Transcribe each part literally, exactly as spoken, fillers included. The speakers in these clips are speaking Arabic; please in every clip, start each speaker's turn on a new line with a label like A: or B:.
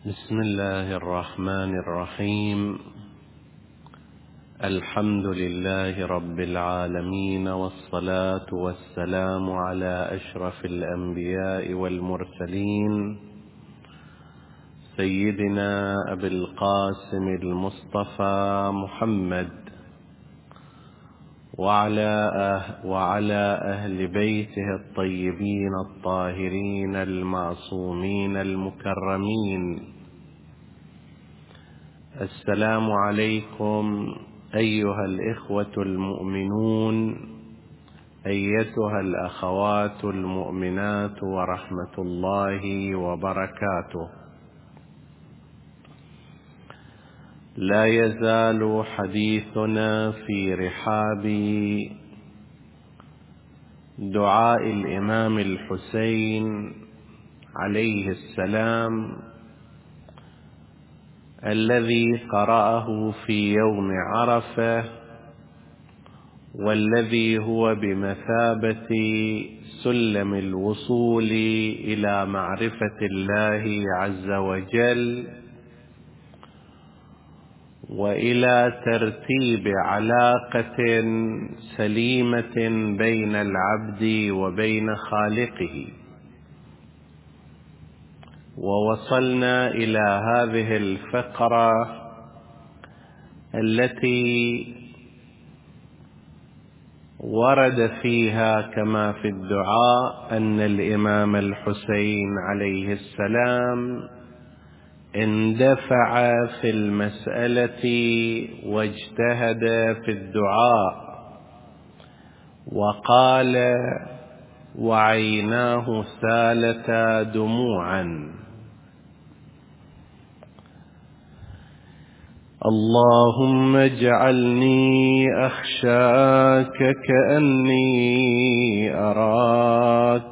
A: بسم الله الرحمن الرحيم. الحمد لله رب العالمين، والصلاة والسلام على أشرف الأنبياء والمرسلين، سيدنا أبي القاسم المصطفى محمد، وعلى أه وعلى أهل بيته الطيبين الطاهرين المعصومين المكرمين. السلام عليكم أيها الإخوة المؤمنون، أيتها الأخوات المؤمنات، ورحمة الله وبركاته. لا يزال حديثنا في رحاب دعاء الإمام الحسين عليه السلام الذي قرأه في يوم عرفة، والذي هو بمثابة سلم الوصول إلى معرفة الله عز وجل، وإلى ترتيب علاقة سليمة بين العبد وبين خالقه. ووصلنا إلى هذه الفقرة التي ورد فيها كما في الدعاء أن الإمام الحسين عليه السلام اندفع في المسألة واجتهد في الدعاء، وقال: وعيناه سالتا دموعا. اللهم اجعلني أخشاك كأني أراك،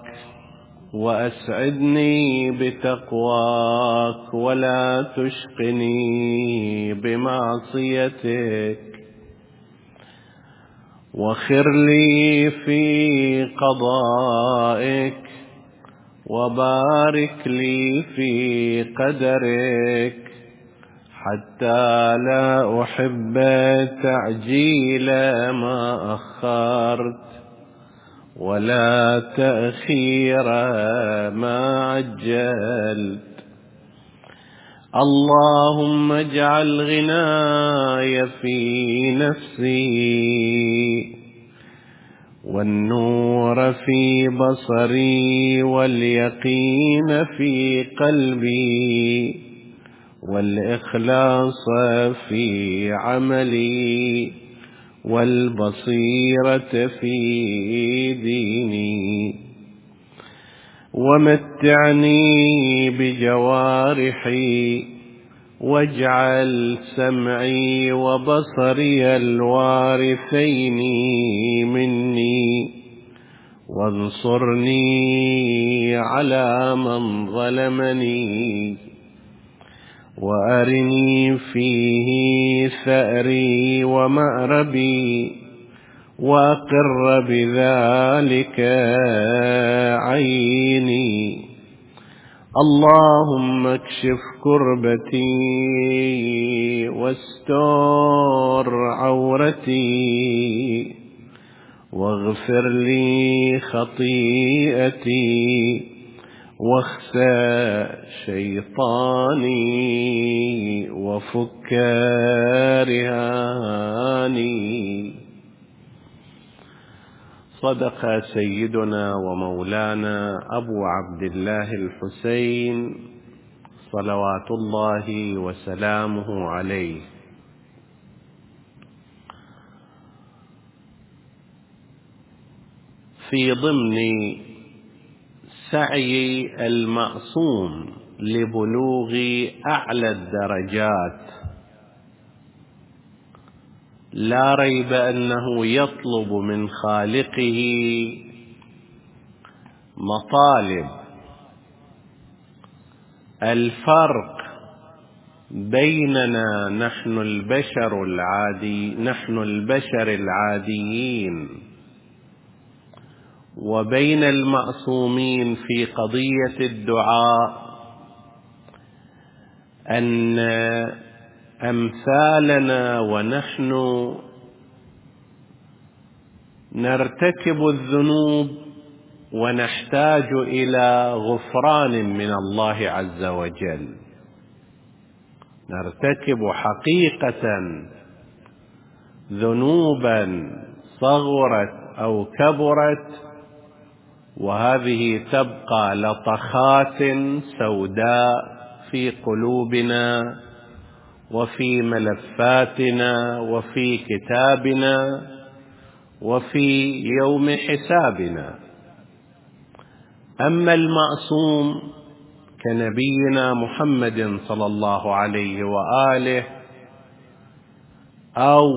A: وأسعدني بتقواك، ولا تشقني بمعصيتك، وخر لي في قضائك، وبارك لي في قدرك، حتى لا أحب تعجيل ما أخرت، ولا تأخير ما عجلت. اللهم اجعل غناي في نفسي، والنور في بصري، واليقين في قلبي، والإخلاص في عملي، والبصيرة في ديني. ومتعني بجوارحي، واجعل سمعي وبصري الوارثين مني، وانصرني على من ظلمني، وأرني فيه ثأري ومأربي، وأقر بذلك عيني. اللهم اكشف كربتي، واستر عورتي، واغفر لي خطيئتي، واخسى شيطاني، وفك رهاني. صدق سيدنا ومولانا أبو عبد الله الحسين صلوات الله وسلامه عليه. في ضمن سعي المعصوم لبلوغ أعلى الدرجات، لا ريب أنه يطلب من خالقه مطالب. الفرق بيننا نحن البشر العادي نحن البشر العاديين وبين المعصومين في قضية الدعاء أن أمثالنا ونحن نرتكب الذنوب ونحتاج إلى غفران من الله عز وجل، نرتكب حقيقة ذنوبا صغرت أو كبرت، وهذه تبقى لطخات سوداء في قلوبنا وفي ملفاتنا وفي كتابنا وفي يوم حسابنا. أما المعصوم كنبينا محمد صلى الله عليه وآله أو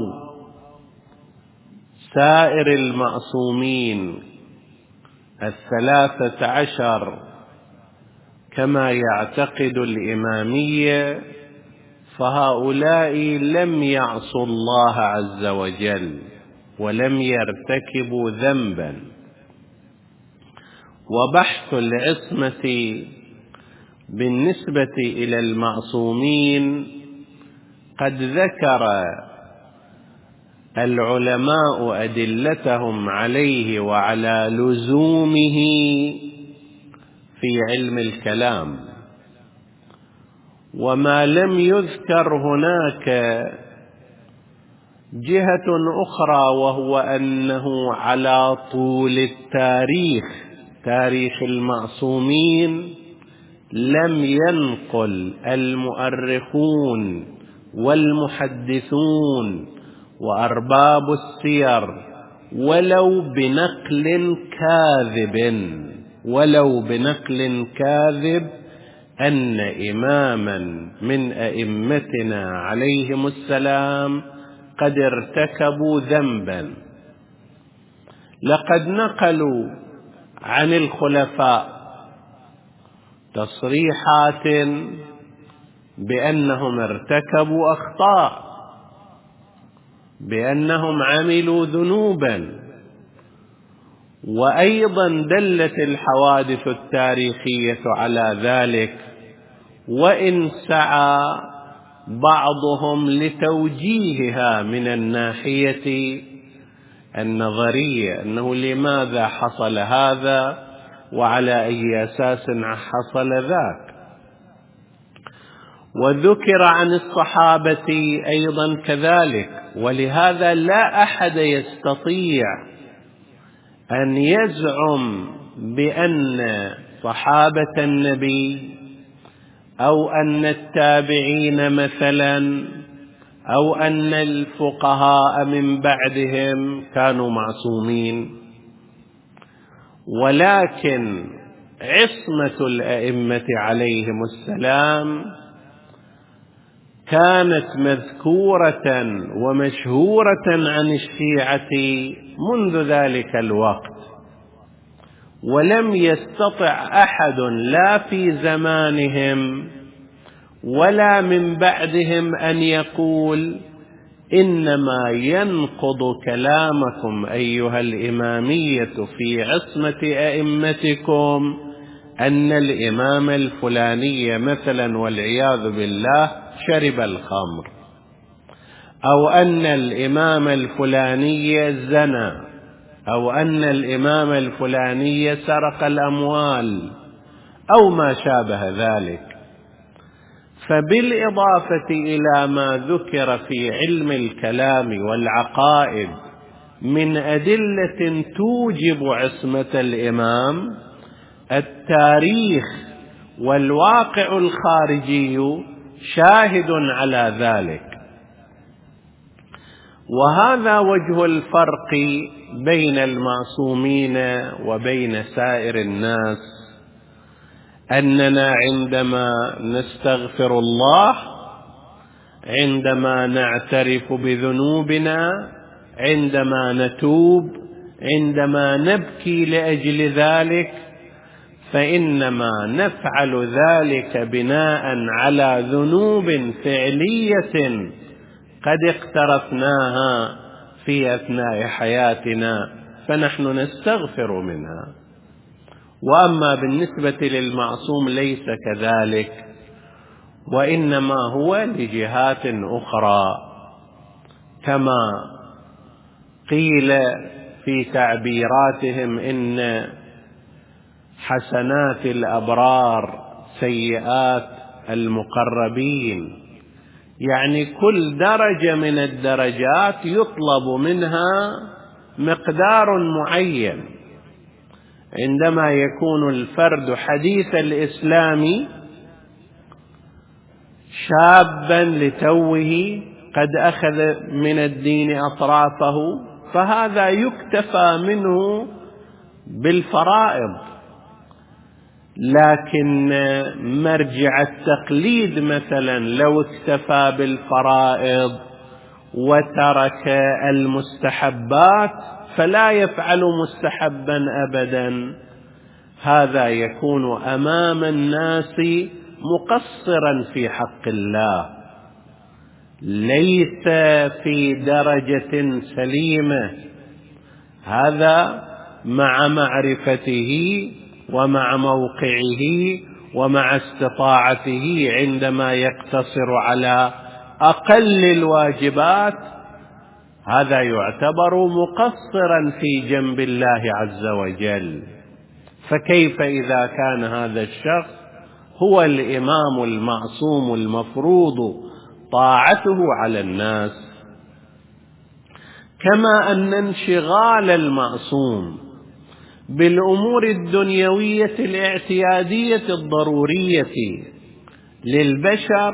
A: سائر المعصومين الثلاثة عشر كما يعتقد الإمامية، فهؤلاء لم يعصوا الله عز وجل ولم يرتكبوا ذنبا. وبحث العصمة بالنسبة إلى المعصومين قد ذكر العلماء أدلتهم عليه وعلى لزومه في علم الكلام، وما لم يذكر هناك جهة أخرى، وهو أنه على طول التاريخ، تاريخ المعصومين، لم ينقل المؤرخون والمحدثون وأرباب السير ولو بنقل كاذب ولو بنقل كاذب أن إماما من أئمتنا عليهم السلام قد ارتكبوا ذنبا. لقد نقلوا عن الخلفاء تصريحات بأنهم ارتكبوا أخطاء، بأنهم عملوا ذنوبا، وأيضا دلت الحوادث التاريخية على ذلك، وإن سعى بعضهم لتوجيهها من الناحية النظرية، أنه لماذا حصل هذا وعلى أي أساس حصل ذاك. وذكر عن الصحابة أيضا كذلك، ولهذا لا أحد يستطيع أن يزعم بأن صحابة النبي أو أن التابعين مثلا أو أن الفقهاء من بعدهم كانوا معصومين، ولكن عصمة الأئمة عليهم السلام كانت مذكورة ومشهورة عن الشيعة منذ ذلك الوقت، ولم يستطع أحد لا في زمانهم ولا من بعدهم أن يقول إنما ينقض كلامكم أيها الإمامية في عصمة أئمتكم أن الإمام الفلاني مثلا والعياذ بالله شرب الخمر، أو أن الإمام الفلاني زنى، أو أن الإمام الفلاني سرق الأموال أو ما شابه ذلك. فبالإضافة إلى ما ذكر في علم الكلام والعقائد من أدلة توجب عصمة الإمام، التاريخ والواقع الخارجي شاهد على ذلك. وهذا وجه الفرق بين المعصومين وبين سائر الناس، أننا عندما نستغفر الله، عندما نعترف بذنوبنا، عندما نتوب، عندما نبكي لأجل ذلك، فإنما نفعل ذلك بناء على ذنوب فعلية قد اقترفناها في أثناء حياتنا، فنحن نستغفر منها. وأما بالنسبة للمعصوم ليس كذلك، وإنما هو لجهات أخرى، كما قيل في تعبيراتهم إن حسنات الأبرار سيئات المقربين، يعني كل درجة من الدرجات يطلب منها مقدار معين. عندما يكون الفرد حديث الإسلام شابا لتوه قد أخذ من الدين أطرافه، فهذا يكتفى منه بالفرائض، لكن مرجع التقليد مثلا لو اكتفى بالفرائض وترك المستحبات فلا يفعل مستحبا أبدا، هذا يكون أمام الناس مقصرا في حق الله، ليس في درجة سليمة. هذا مع معرفته ومع موقعه ومع استطاعته عندما يقتصر على أقل الواجبات، هذا يعتبر مقصرا في جنب الله عز وجل. فكيف إذا كان هذا الشخص هو الإمام المعصوم المفروض طاعته على الناس؟ كما أن انشغال المعصوم بالأمور الدنيوية الاعتيادية الضرورية للبشر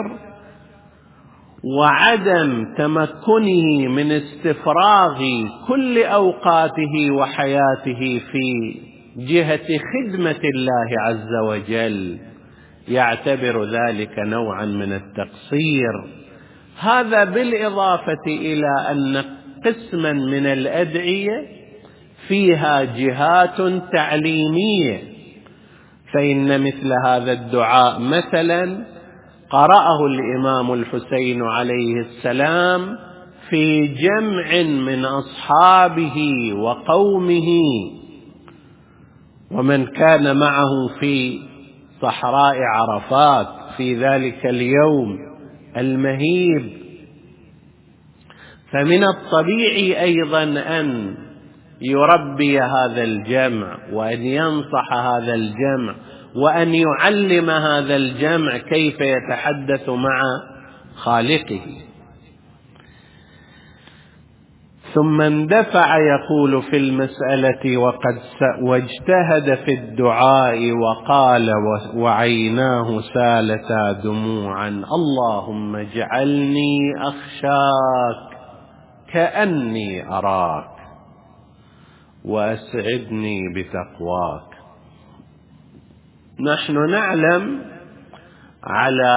A: وعدم تمكنه من استفراغ كل أوقاته وحياته في جهة خدمة الله عز وجل، يعتبر ذلك نوعا من التقصير. هذا بالإضافة إلى أن قسما من الأدعية فيها جهات تعليمية، فإن مثل هذا الدعاء مثلا قرأه الإمام الحسين عليه السلام في جمع من أصحابه وقومه ومن كان معه في صحراء عرفات في ذلك اليوم المهيب. فمن الطبيعي أيضا أن يربي هذا الجمع وأن ينصح هذا الجمع وأن يعلم هذا الجمع كيف يتحدث مع خالقه. ثم اندفع يقول في المسألة وقد واجتهد في الدعاء وقال وعيناه سالتا دموعا: اللهم اجعلني أخشاك كأني أراك وأسعدني بتقواك. نحن نعلم على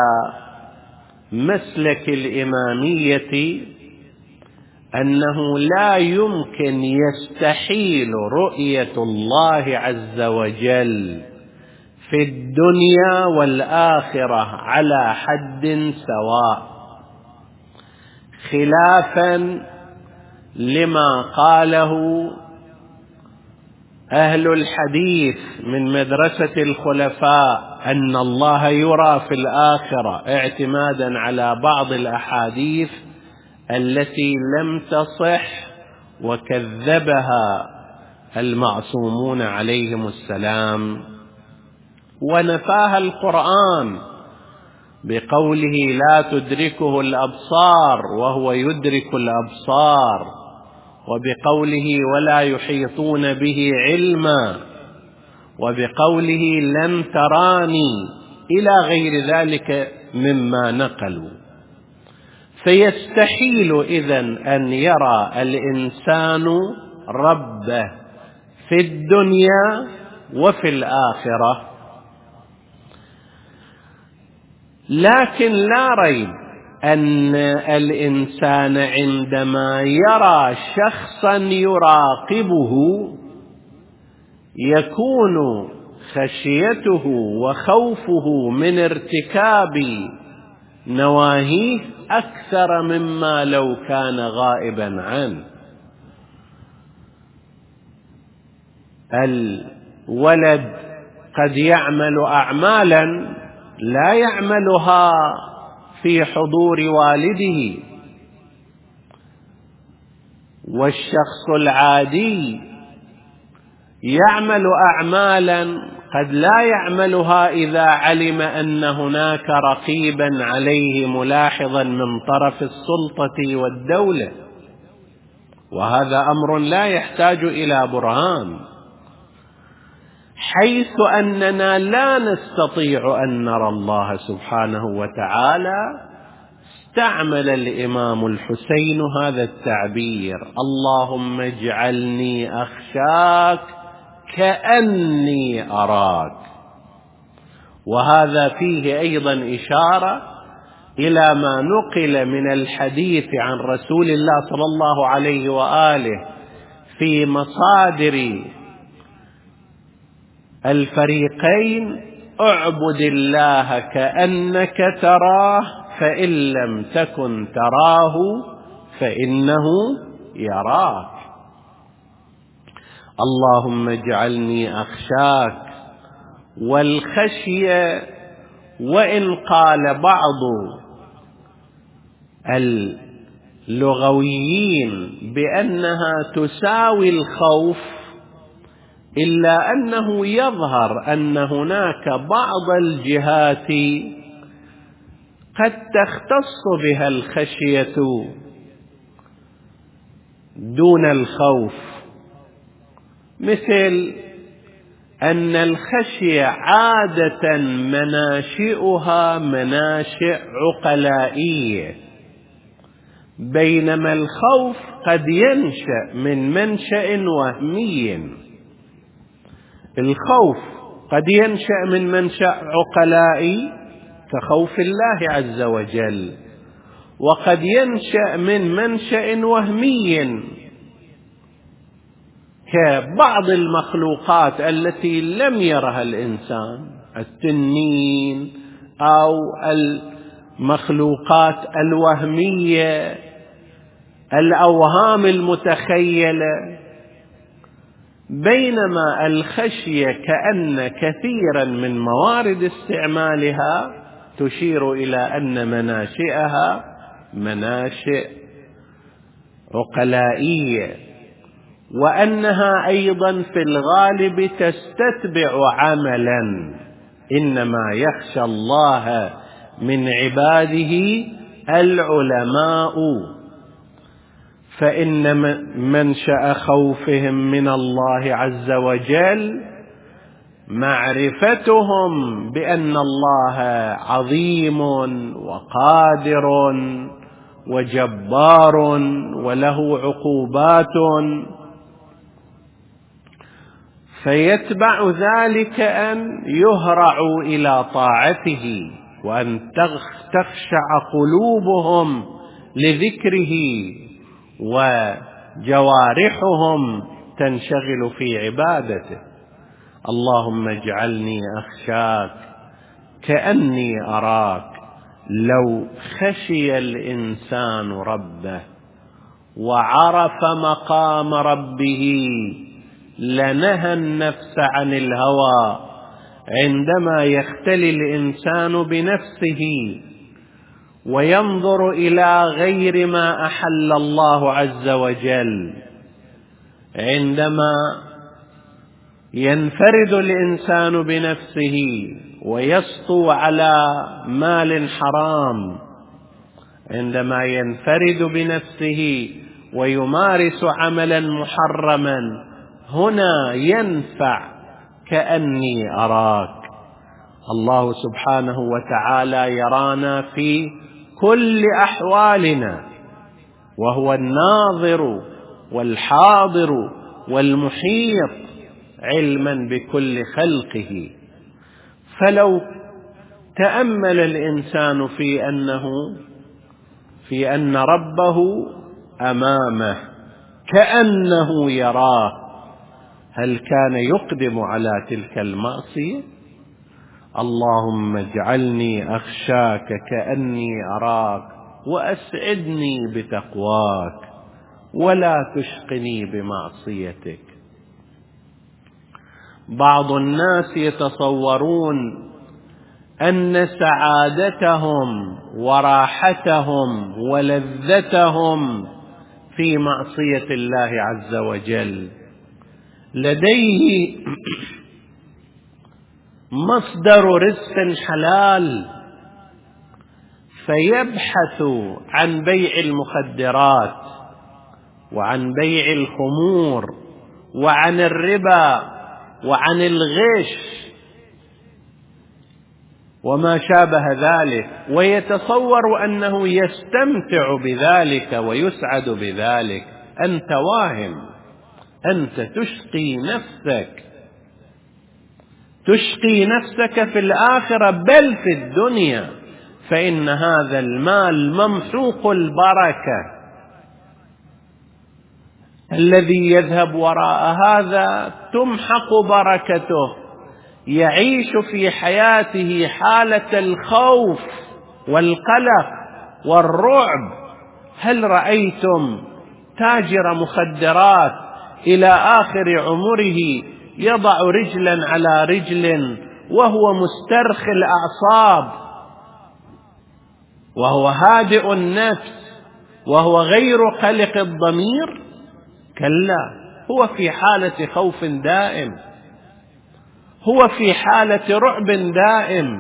A: مسلك الإمامية أنه لا يمكن يستحيل رؤية الله عز وجل في الدنيا والآخرة على حد سواء، خلافا لما قاله أهل الحديث من مدرسة الخلفاء أن الله يرى في الآخرة، اعتمادا على بعض الأحاديث التي لم تصح وكذبها المعصومون عليهم السلام، ونفاها القرآن بقوله لا تدركه الأبصار وهو يدرك الأبصار، وبقوله ولا يحيطون به علما، وبقوله لن تراني، إلى غير ذلك مما نقلوا. فيستحيل إذن أن يرى الإنسان ربه في الدنيا وفي الآخرة، لكن لا ريب أن الإنسان عندما يرى شخصا يراقبه يكون خشيته وخوفه من ارتكاب نواهيه أكثر مما لو كان غائبا عنه. الولد قد يعمل أعمالا لا يعملها في حضور والده، والشخص العادي يعمل أعمالا قد لا يعملها إذا علم أن هناك رقيبا عليه ملاحظا من طرف السلطة والدولة، وهذا أمر لا يحتاج إلى برهان، حيث أننا لا نستطيع أن نرى الله سبحانه وتعالى. استعمل الإمام الحسين هذا التعبير: اللهم اجعلني أخشاك كأني أراك. وهذا فيه أيضا إشارة إلى ما نقل من الحديث عن رسول الله صلى الله عليه وآله في مصادر الفريقين: اعبد الله كأنك تراه، فإن لم تكن تراه فإنه يراك. اللهم اجعلني أخشاك. والخشية وإن قال بعض اللغويين بأنها تساوي الخوف، إلا أنه يظهر أن هناك بعض الجهات قد تختص بها الخشية دون الخوف، مثل أن الخشية عادة مناشئها مناشئ عقلائية، بينما الخوف قد ينشأ من منشأ وهمي. الخوف قد ينشأ من منشأ عقلائي كخوف الله عز وجل، وقد ينشأ من منشأ وهمي كبعض المخلوقات التي لم يرها الإنسان، التنين أو المخلوقات الوهمية، الأوهام المتخيلة. بينما الخشية كأن كثيرا من موارد استعمالها تشير إلى أن مناشئها مناشئ عقلائية، وأنها أيضا في الغالب تستتبع عملا. إنما يخشى الله من عباده العلماء، فإن منشأ خوفهم من الله عز وجل معرفتهم بأن الله عظيم وقادر وجبار وله عقوبات، فيتبع ذلك أن يهرعوا إلى طاعته، وأن تخشع قلوبهم لذكره، وجوارحهم تنشغل في عبادته. اللهم اجعلني أخشاك كأني أراك. لو خشي الإنسان ربه وعرف مقام ربه لنهى النفس عن الهوى. عندما يختلي الإنسان بنفسه وينظر إلى غير ما أحل الله عز وجل، عندما ينفرد الإنسان بنفسه ويسطو على مال حرام، عندما ينفرد بنفسه ويمارس عملا محرما، هنا ينفع كأني أراك. الله سبحانه وتعالى يرانا في كل أحوالنا، وهو الناظر والحاضر والمحيط علما بكل خلقه. فلو تأمل الإنسان في أنه في أن ربه أمامه كأنه يراه، هل كان يقدم على تلك المعصية؟ اللهم اجعلني أخشاك كأني أراك، وأسعدني بتقواك، ولا تشقني بمعصيتك. بعض الناس يتصورون أن سعادتهم وراحتهم ولذتهم في معصية الله عز وجل. لديه مصدر رزق حلال فيبحث عن بيع المخدرات وعن بيع الخمور وعن الربا وعن الغش وما شابه ذلك، ويتصور أنه يستمتع بذلك ويسعد بذلك. أنت واهم، أنت تشقي نفسك تشقي نفسك في الآخرة بل في الدنيا، فإن هذا المال ممحوق البركة. الذي يذهب وراء هذا تمحق بركته، يعيش في حياته حالة الخوف والقلق والرعب. هل رأيتم تاجر مخدرات إلى آخر عمره يضع رجلا على رجل وهو مسترخي الأعصاب وهو هادئ النفس وهو غير قلق الضمير؟ كلا، هو في حالة خوف دائم، هو في حالة رعب دائم،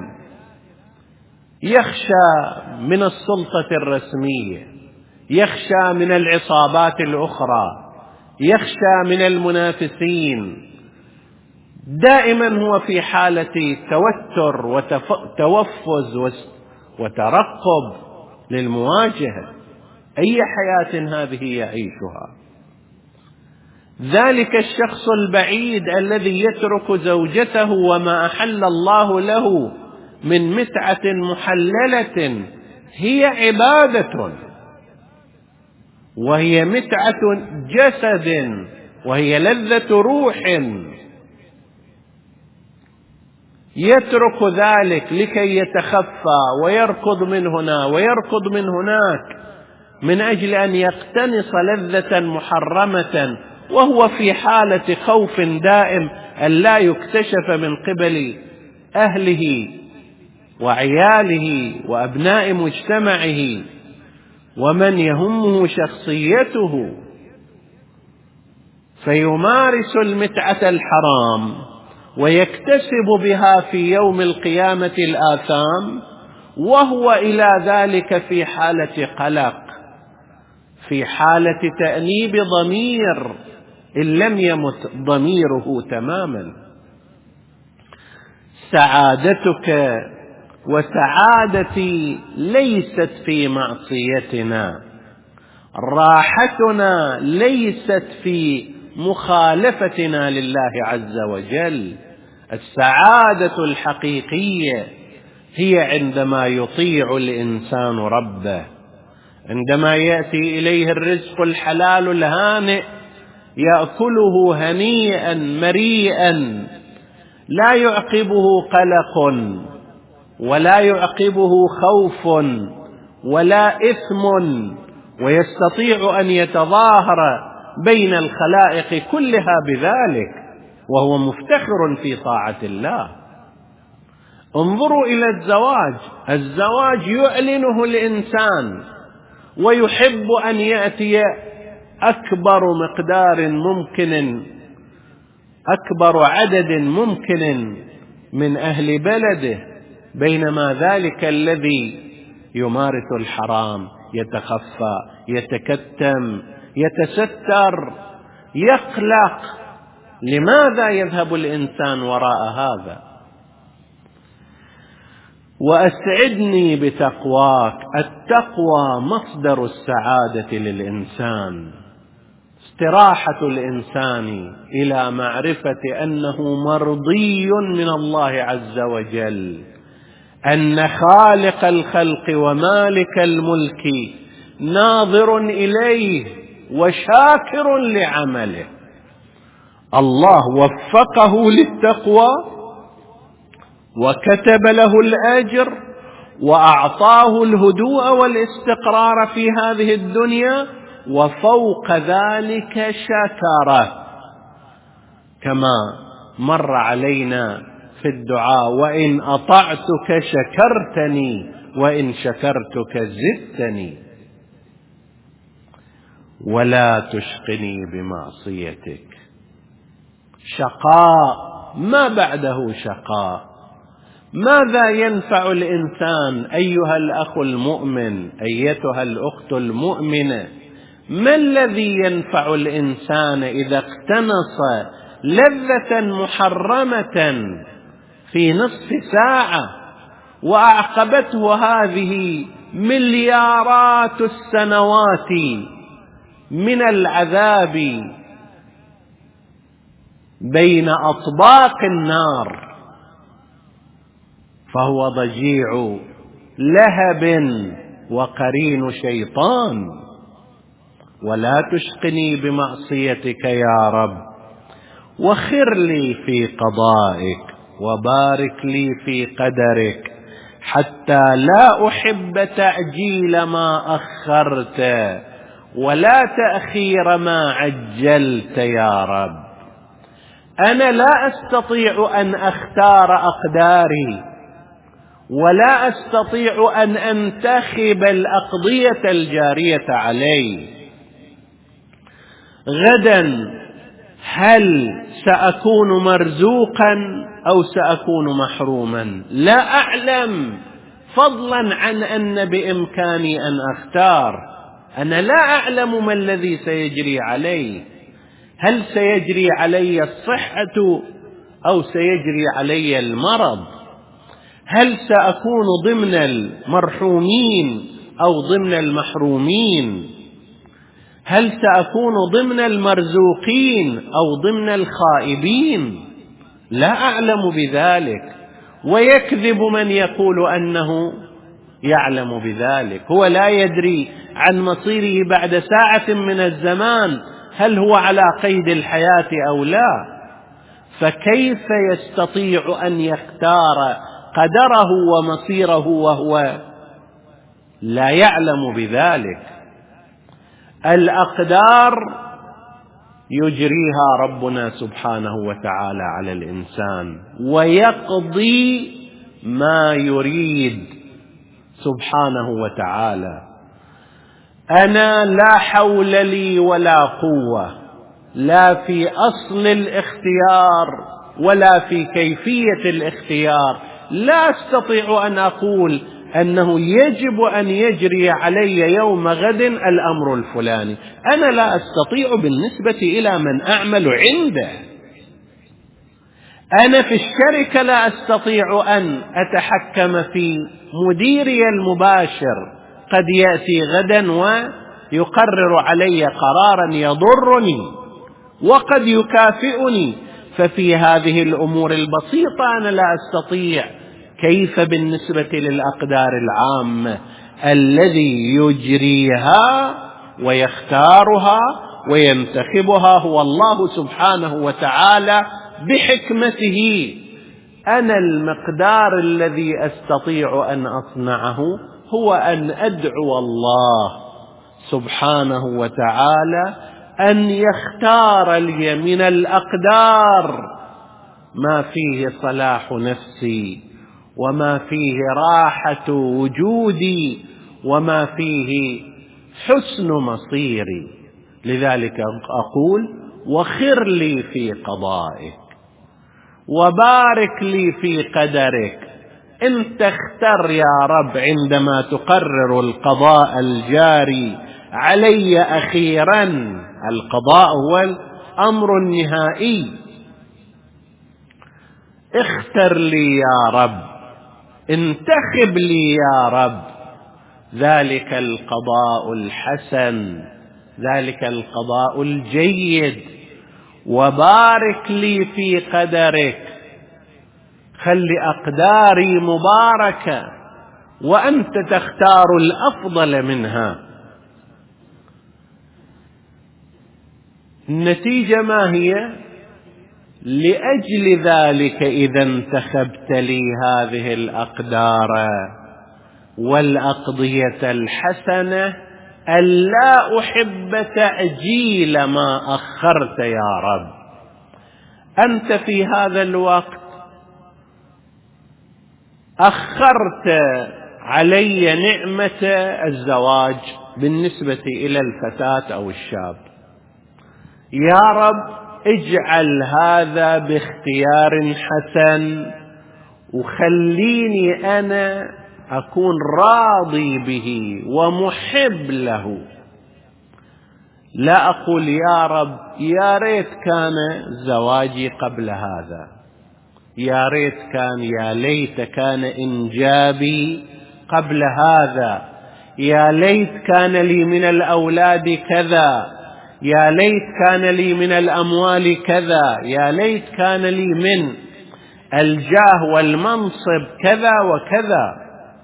A: يخشى من السلطة الرسمية، يخشى من العصابات الأخرى، يخشى من المنافسين، دائما هو في حالة توتر وتوفز وترقب للمواجهة. أي حياة هذه يعيشها؟ ذلك الشخص البعيد الذي يترك زوجته وما أحل الله له من متعة محللة هي عبادة وهي متعة جسد وهي لذة روح، يترك ذلك لكي يتخفى ويركض من هنا ويركض من هناك من أجل أن يقتنص لذة محرمة، وهو في حالة خوف دائم أن لا يكتشف من قبل أهله وعياله وأبناء مجتمعه ومن يهمه شخصيته، فيمارس المتعة الحرام ويكتسب بها في يوم القيامة الآثام، وهو إلى ذلك في حالة قلق، في حالة تأنيب ضمير إن لم يمت ضميره تماما. سعادتك وسعادتي ليست في معصيتنا، راحتنا ليست في مخالفتنا لله عز وجل. السعادة الحقيقية هي عندما يطيع الإنسان ربه، عندما يأتي إليه الرزق الحلال الهانئ يأكله هنيئا مريئا، لا يعقبه قلق ولا يعقبه خوف ولا إثم، ويستطيع أن يتظاهر بين الخلائق كلها بذلك وهو مفتخر في طاعة الله. انظروا إلى الزواج، الزواج يعلنه الإنسان ويحب أن يأتي أكبر مقدار ممكن، أكبر عدد ممكن من أهل بلده، بينما ذلك الذي يمارس الحرام يتخفى، يتكتم، يتستر، يقلق. لماذا يذهب الإنسان وراء هذا؟ وأسعدني بتقواك. التقوى مصدر السعادة للإنسان، استراحة الإنسان إلى معرفة أنه مرضي من الله عز وجل، أن خالق الخلق ومالك الملك ناظر إليه وشاكر لعمله. الله وفقه للتقوى وكتب له الأجر وأعطاه الهدوء والاستقرار في هذه الدنيا، وفوق ذلك شكره، كما مر علينا في الدعاء: وإن أطعتك شكرتني وإن شكرتك زدتني، ولا تشقني بمعصيتك. شقاء ما بعده شقاء. ماذا ينفع الإنسان أيها الأخ المؤمن، أيتها الأخت المؤمنة؟ ما الذي ينفع الإنسان إذا اقتنص لذة محرمة في نصف ساعة وأعقبته هذه مليارات السنوات من العذاب بين أطباق النار؟ فهو ضجيع لهب وقرين شيطان. ولا تشقني بمعصيتك يا رب، وخر لي في قضائك، وبارك لي في قدرك، حتى لا أحب تعجيل ما أخرت ولا تأخير ما عجلت يا رب. أنا لا أستطيع أن أختار أقداري، ولا أستطيع أن أنتخب الأقضية الجارية علي. غدا هل سأكون مرزوقا أو سأكون محروما؟ لا أعلم، فضلا عن أن بإمكاني أن أختار. أنا لا أعلم ما الذي سيجري علي. هل سيجري علي الصحة أو سيجري علي المرض؟ هل سأكون ضمن المرحومين أو ضمن المحرومين؟ هل سأكون ضمن المرزوقين أو ضمن الخائبين؟ لا أعلم بذلك، ويكذب من يقول أنه يعلم بذلك. هو لا يدري عن مصيره بعد ساعة من الزمان هل هو على قيد الحياة أو لا. فكيف يستطيع أن يختار قدره ومصيره وهو لا يعلم بذلك؟ الأقدار يجريها ربنا سبحانه وتعالى على الإنسان، ويقضي ما يريد سبحانه وتعالى. أنا لا حول لي ولا قوة، لا في أصل الاختيار ولا في كيفية الاختيار. لا أستطيع أن أقول أنه يجب أن يجري علي يوم غد الأمر الفلاني. أنا لا أستطيع بالنسبة إلى من أعمل عنده. أنا في الشركة لا أستطيع أن أتحكم في مديري المباشر، قد يأتي غدا ويقرر علي قرارا يضرني وقد يكافئني. ففي هذه الأمور البسيطة أنا لا أستطيع. كيف بالنسبة للأقدار العامة الذي يجريها ويختارها وينتخبها هو الله سبحانه وتعالى بحكمته؟ أنا المقدار الذي أستطيع أن أصنعه هو أن أدعو الله سبحانه وتعالى أن يختار لي من الأقدار ما فيه صلاح نفسي، وما فيه راحة وجودي، وما فيه حسن مصيري. لذلك أقول: وخر لي في قضائك، وبارك لي في قدرك. انت اختر يا رب عندما تقرر القضاء الجاري علي أخيرا. القضاء هو الأمر النهائي. اختر لي يا رب، انتخب لي يا رب ذلك القضاء الحسن، ذلك القضاء الجيد، وبارك لي في قدرك. خل أقداري مباركة وأنت تختار الأفضل منها. النتيجة ما هي؟ لأجل ذلك إذا انتخبت لي هذه الأقدار والأقضية الحسنة ألا أحب تأجيل ما أخرت يا رب. أنت في هذا الوقت أخرت علي نعمة الزواج بالنسبة إلى الفتاة أو الشاب، يا رب اجعل هذا باختيار حسن وخليني أنا أكون راضي به ومحب له. لا أقول يا رب يا ريت كان زواجي قبل هذا، يا ريت كان، يا ليت كان إنجابي قبل هذا، يا ليت كان لي من الأولاد كذا، يا ليت كان لي من الأموال كذا، يا ليت كان لي من الجاه والمنصب كذا وكذا.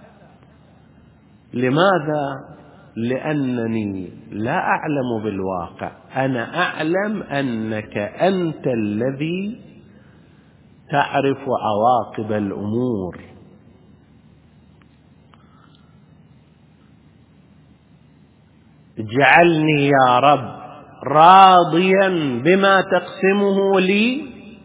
A: لماذا؟ لأنني لا أعلم بالواقع، أنا أعلم أنك أنت الذي تعرف عواقب الأمور. اجعلني يا رب راضيا بما تقسمه لي،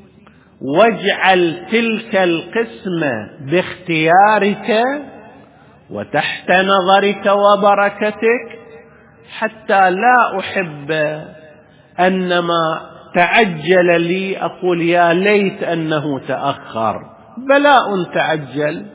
A: واجعل تلك القسمة باختيارك وتحت نظرك وبركتك، حتى لا أحب أن ما تعجل لي أقول يا ليت أنه تأخر. بلاء تعجل،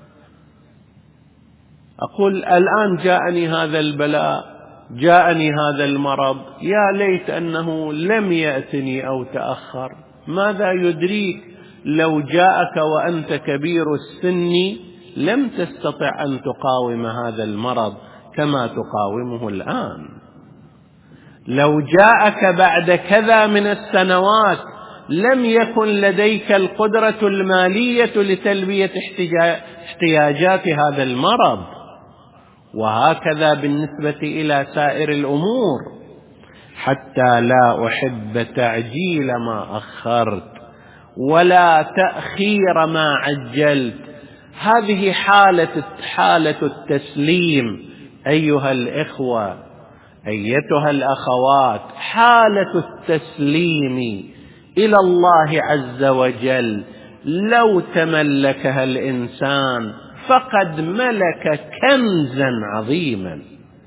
A: أقول الآن جاءني هذا البلاء، جاءني هذا المرض، يا ليت أنه لم يأتني أو تأخر. ماذا يدريك لو جاءك وأنت كبير السن لم تستطع أن تقاوم هذا المرض كما تقاومه الآن. لو جاءك بعد كذا من السنوات لم يكن لديك القدرة المالية لتلبية احتياجات هذا المرض. وهكذا بالنسبة إلى سائر الأمور، حتى لا أحب تعجيل ما أخرت ولا تأخير ما عجلت. هذه حالة حالة التسليم أيها الإخوة، أيتها الأخوات، حالة التسليم إلى الله عز وجل. لو تملكها الإنسان فقد ملك كنزا عظيما.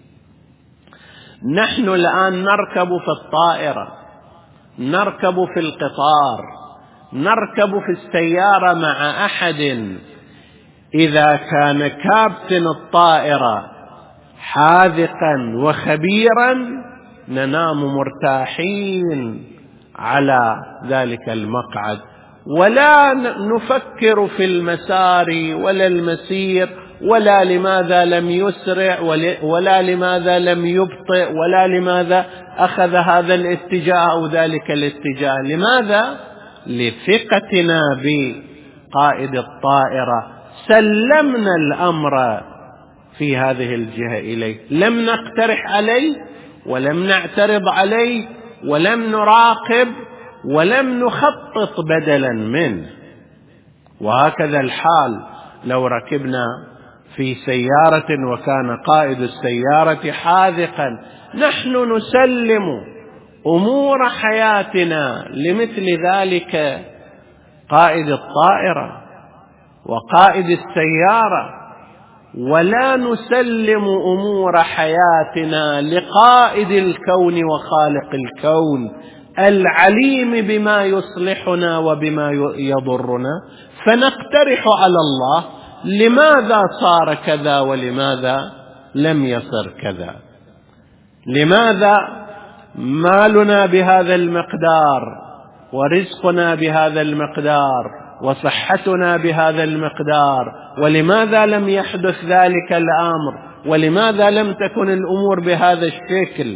A: نحن الآن نركب في الطائرة، نركب في القطار، نركب في السيارة مع أحد، إذا كان كابتن الطائرة حاذقا وخبيرا ننام مرتاحين على ذلك المقعد، ولا نفكر في المسار ولا المسير، ولا لماذا لم يسرع، ولا لماذا لم يبطئ، ولا لماذا أخذ هذا الاتجاه أو ذلك الاتجاه. لماذا؟ لثقتنا بقائد الطائرة، سلمنا الأمر في هذه الجهة إليه، لم نقترح عليه ولم نعترض عليه ولم نراقب ولم نخطط بدلا منه. وهكذا الحال لو ركبنا في سيارة وكان قائد السيارة حاذقا، نحن نسلم أمور حياتنا لمثل ذلك قائد الطائرة وقائد السيارة، ولا نسلم أمور حياتنا لقائد الكون وخالق الكون العليم بما يصلحنا وبما يضرنا، فنقترح على الله لماذا صار كذا ولماذا لم يصر كذا، لماذا مالنا بهذا المقدار ورزقنا بهذا المقدار وصحتنا بهذا المقدار، ولماذا لم يحدث ذلك الأمر، ولماذا لم تكن الأمور بهذا الشكل.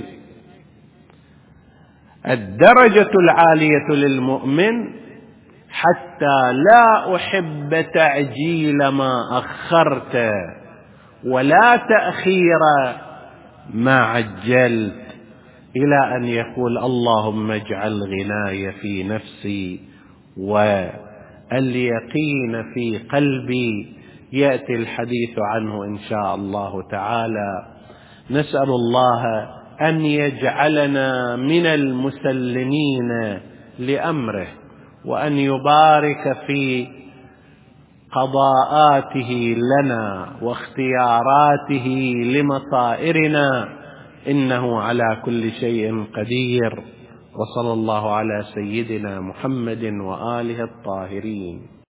A: الدرجة العالية للمؤمن حتى لا أحب تعجيل ما أخرت ولا تأخير ما عجلت، إلى أن يقول اللهم اجعل غناي في نفسي واليقين في قلبي. يأتي الحديث عنه إن شاء الله تعالى. نسأل الله أن يجعلنا من المسلمين لأمره، وأن يبارك في قضاءاته لنا واختياراته لمصائرنا، إنه على كل شيء قدير. وصلى الله على سيدنا محمد وآله الطاهرين.